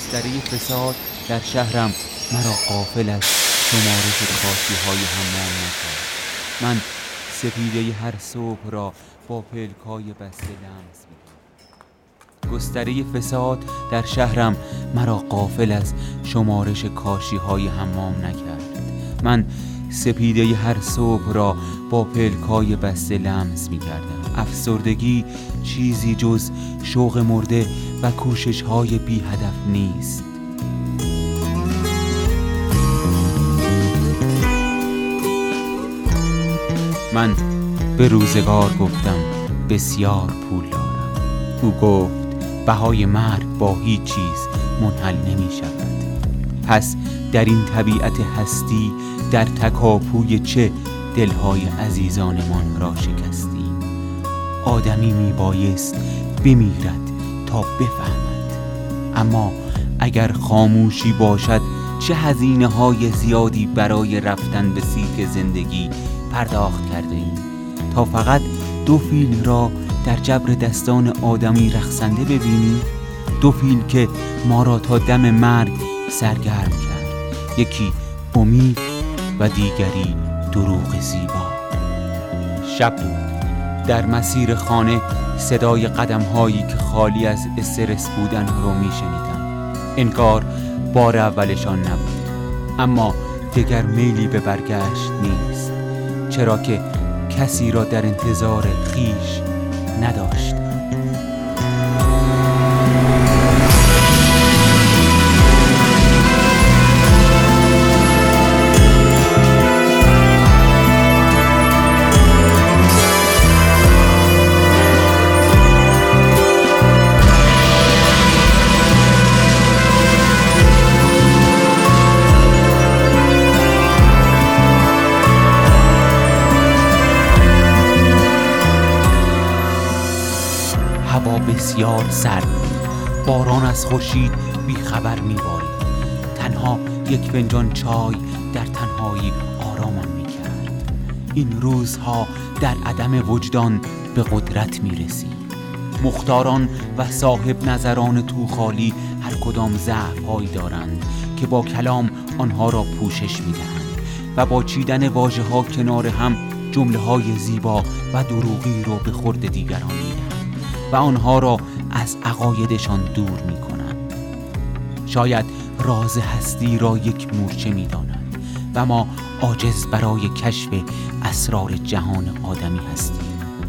گستره فساد در شهرم مرا غافل از شمارش کاشی‌های حمام نکرد. من سپیده هر صبح را با پلکای بسته لمس می‌کردم. گستره فساد در شهرم مرا غافل از شمارش کاشی‌های حمام نکرد. من سپیده هر صبح را با پلکای بسته لمس می‌کردم. افسردگی چیزی جز شوق مرده و کوشش‌های بی هدف نیست. من به روزگار گفتم بسیار پول دارم. او گفت بهای مرگ با هیچ چیز منحل نمی شود. پس در این طبیعت هستی در تکاپوی چه دلهای عزیزانمان را شکستیم. آدمی می بایست بمیرد تا بفهمد. اما اگر خاموشی باشد چه هزینه های زیادی برای رفتن به سیرک زندگی پرداخت کرده ایم تا فقط 2 فیل را در جبر دستان آدمی رقصنده ببینیم. 2 فیل که ما را تا دم مرگ سرگرم کرد. یکی امید و دیگری دروغ زیبا. شب بود. در مسیر خانه صدای قدم هایی که خالی از استرس بودن رو می شنیدم. انگار بار اولشان نبود. اما دیگر میلی به برگشت نیست، چرا که کسی را در انتظار خویش نداشت. هوا بسیار سرد بود. باران از خورشید بیخبر میبارید. تنها یک فنجان چای در تنهایی آرامم میکرد. این روزها در عدم وجدان به قدرت میرسید. مختاران و صاحب نظران توخالی هر کدام ضعف‌هایی دارند که با کلام آنها را پوشش میدهند و با چیدن واژه‌ها کنار هم جمله‌های زیبا و دروغی را به خورد دیگران میدهند و آنها را از عقایدشان دور می کنند. شاید راز هستی را یک مورچه می دانند و ما عاجز برای کشف اسرار جهان آدمی هستیم.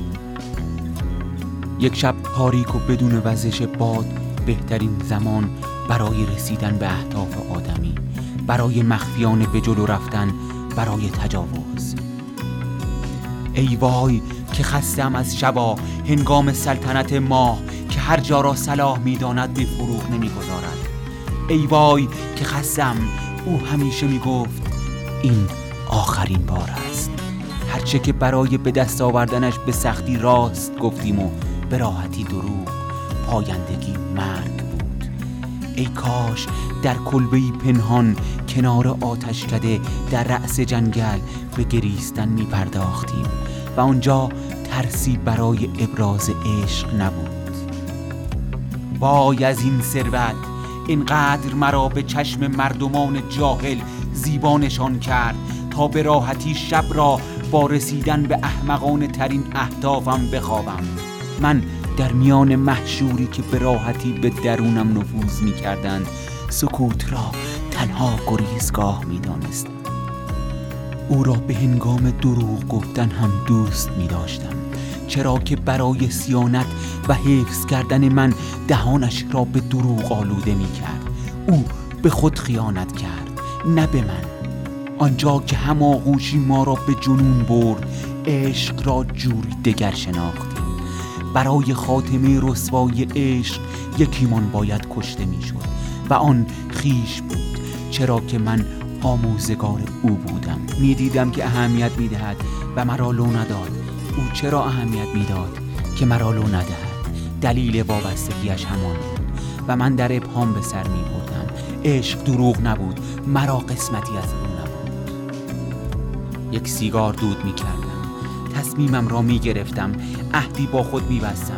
یک شب تاریک و بدون وزش باد بهترین زمان برای رسیدن به اهداف آدمی، برای مخفیانه به جلو رفتن، برای تجاوز. ای وای که خستم از شبا هنگام سلطنت ماه که هر جا را صلاح می‌داند به فروغ نمی‌گذارد. ای وای که خستم. او همیشه می‌گفت این آخرین بار است. هرچه که برای به دست آوردنش به سختی راست گفتیم و به راحتی دروغ. پایندگی مرگ بود. ای کاش در کلبه‌ای پنهان کنار آتشکده در رأس جنگل به گریستن می‌پرداختیم و آنجا ترسی برای ابراز عشق نبود. وای از این ثروت، اینقدر مرا به چشم مردمان جاهل زیبا نشان کرد تا به راحتی شب را با رسیدن به احمقانه ترین اهدافم بخوابم. من در میان محشوری که به راحتی به درونم نفوذ می کردند سکوت را تنها گریزگاه می دانستم. او را به هنگام دروغ گفتن هم دوست می داشتم، چرا که برای صیانت و حفظ کردن من دهانش را به دروغ آلوده می کرد. او به خود خیانت کرد، نه به من. آنجا که هماغوشی ما را به جنون برد، عشق را جوری دگر شناختیم. برای خاتمه رسوای عشق یکیمان باید کشته می شد و آن خویش بود، چرا که من آموزگار او بودم. می دیدم که اهمیت می دهد و مرا لو نداد. او چرا اهمیت می داد که مرا لو ندهد؟ دلیل وابستگیش همان بود و من در ابهام به سر می بردم. عشق دروغ نبود، مرا قسمتی از او نبود. یک سیگار دود می کردم. تصمیمم را می گرفتم، عهدی با خود می بستم،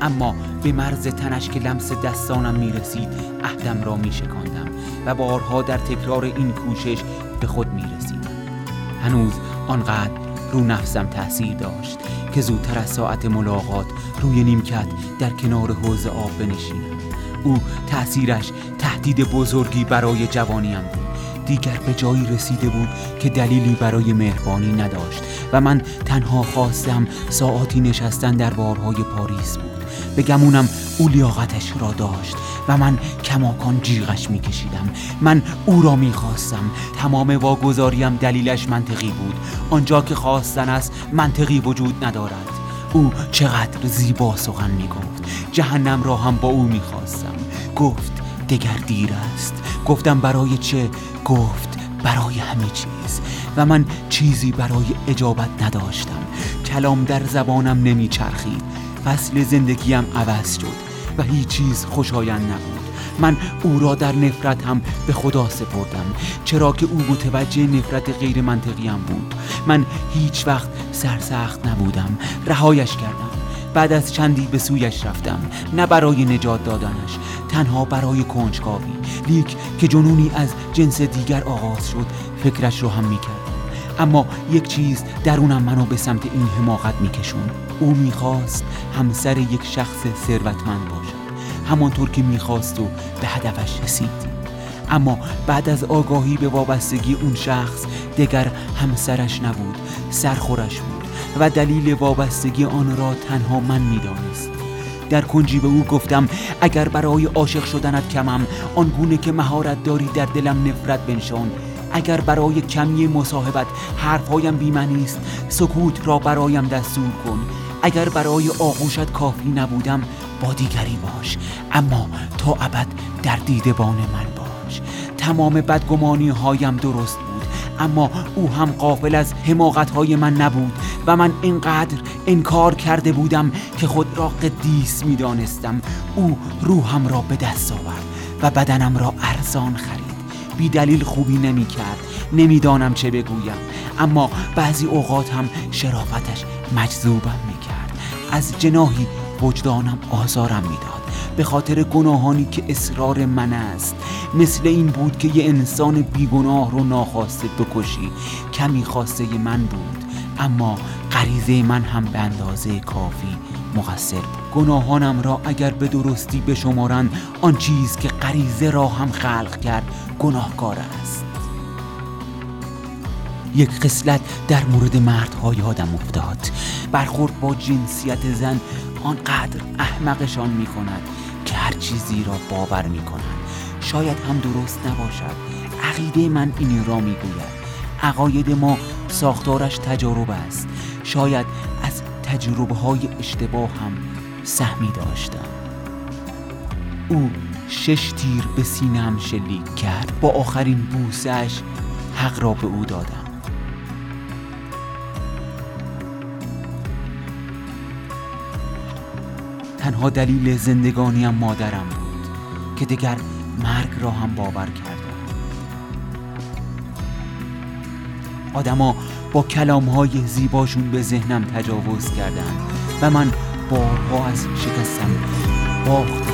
اما به مرز تنش که لمس دستانم میرسید عهدم را میشکاندم و بارها در تکرار این کوشش به خود میرسیدم. هنوز آنقدر رو نفسم تأثیر داشت که زودتر از ساعت ملاقات روی نیمکت در کنار حوض آب بنشینم. او تأثیرش تهدید بزرگی برای جوانیم بود. دیگر به جایی رسیده بود که دلیلی برای مهربانی نداشت و من تنها خواستم ساعاتی نشستن در بارهای پاریس بود. به گمونم او لیاقتش را داشت و من کماکان جیغش میکشیدم. من او را میخواستم. تمام واگذاریم دلیلش منطقی بود. آنجا که خواستن است منطقی وجود ندارد. او چقدر زیبا سخن میگفت. جهنم را هم با او میخواستم. گفت دگر دیر است. گفتم برای چه؟ گفت برای همه چیز. و من چیزی برای اجابت نداشتم. کلام در زبانم نمیچرخید. فصل زندگیم عوض شد و هیچ چیز خوشایند نبود. من او را در نفرت هم به خدا سپردم، چرا که او متوجه نفرت غیر منطقیم بود. من هیچ وقت سرسخت نبودم. رهایش کردم. بعد از چندی به سویش رفتم، نه برای نجات دادنش، تنها برای کنجکاوی. لیک که جنونی از جنس دیگر آغاز شد فکرش رو هم میکردم. اما یک چیز درونم منو به سمت این حماقت میکشون. او میخواست همسر یک شخص ثروتمند باشد، همانطور که میخواست و به هدفش رسید. اما بعد از آگاهی به وابستگی اون شخص دیگر همسرش نبود، سرخورش بود و دلیل وابستگی آن را تنها من میدانست. در کنجی به او گفتم اگر برای عاشق شدنت کمم، آنگونه که مهارت داری در دلم نفرت بنشان. اگر برای کمی مصاحبت حرفهایم بی‌معنی است، سکوت را برایم دستور کن. اگر برای آغوشت کافی نبودم، با دیگری باش، اما تا ابد در دیدبان من باش. تمام بدگمانی هایم درست بود، اما او هم غافل از حماقت های من نبود و من اینقدر انکار کرده بودم که خود را قدیس می دانستم. او روحم را به دست آورد و بدنم را ارزان خرید. بی دلیل خوبی نمی کرد. نمیدانم چه بگویم، اما بعضی اوقات هم شرافتش مجذوبم می کرد. از جناحی وجدانم آزارم می داد به خاطر گناهانی که اصرار من است. مثل این بود که یه انسان بیگناه رو ناخواسته بکشی. کمی خواسته من بود، اما غریزه من هم به اندازه کافی مقصر بود. گناهانم را اگر به درستی بشمارند، آن چیز که غریزه را هم خلق کرد گناهکار است. یک خصلت در مورد مردها یادم افتاد. برخورد با جنسیت زن آنقدر احمقشان می کند که هر چیزی را باور می کنند. شاید هم درست نباشد. عقیده من این را می گوید. عقاید ما ساختارش تجارب است. شاید از تجربه های اشتباه هم سهمی داشتم. او 6 تیر به سینه‌ام شلیک کرد. با آخرین بوسه‌اش حق را به او دادم. تنها دلیل زندگانیم مادرم بود که دیگر مرگ را هم باور کردم. آدما با کلام‌های زیباشون به ذهنم تجاوز کردند و من بارها از شکستم باختم.